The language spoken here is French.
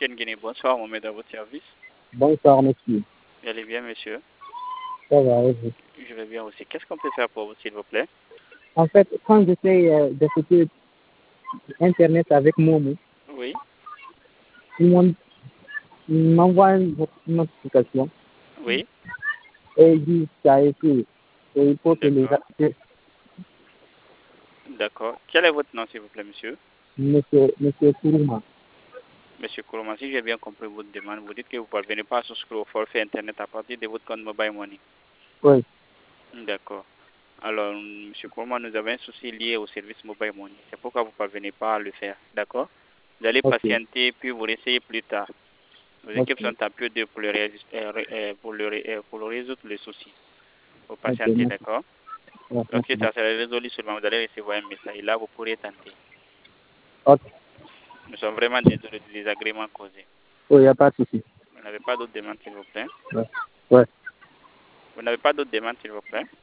MTN Guinée. Bonsoir, on met à votre service. Bonsoir, monsieur. Vous allez bien, monsieur? Ça va, et vous? Je vais bien aussi. Qu'est-ce qu'on peut faire pour vous, s'il vous plaît? En fait, quand j'essaie d'écouter Internet avec Momo, Oui, ils m'envoient une notification oui, et ils disent que ça a été. Et il faut d'accord. télécharger. D'accord. Quel est votre nom, s'il vous plaît, monsieur? Monsieur Kourouma. Monsieur Kourouma, si j'ai bien compris votre demande, vous dites que vous ne parvenez pas à souscrire au forfait Internet à partir de votre compte Mobile Money. Oui, D'accord. Alors, monsieur Kourouma, nous avons un souci lié au service Mobile Money. C'est pourquoi vous ne parvenez pas à le faire. D'accord? Vous allez ok. patienter, puis vous réessayez plus tard. Nos équipes Ok, sont à pied de pour le résoudre le souci. Vous ok, patientez, merci. d'accord? Ouais, Lorsque merci ça beaucoup. sera résolu seulement, vous allez recevoir un message. Et là, vous pourrez tenter. Ok, Nous sommes vraiment désolés du désagrément causé. il n'y a pas de souci. Vous n'avez pas d'autres demandes, s'il vous plaît? Ouais. Ouais. Vous n'avez pas d'autres demandes, s'il vous plaît?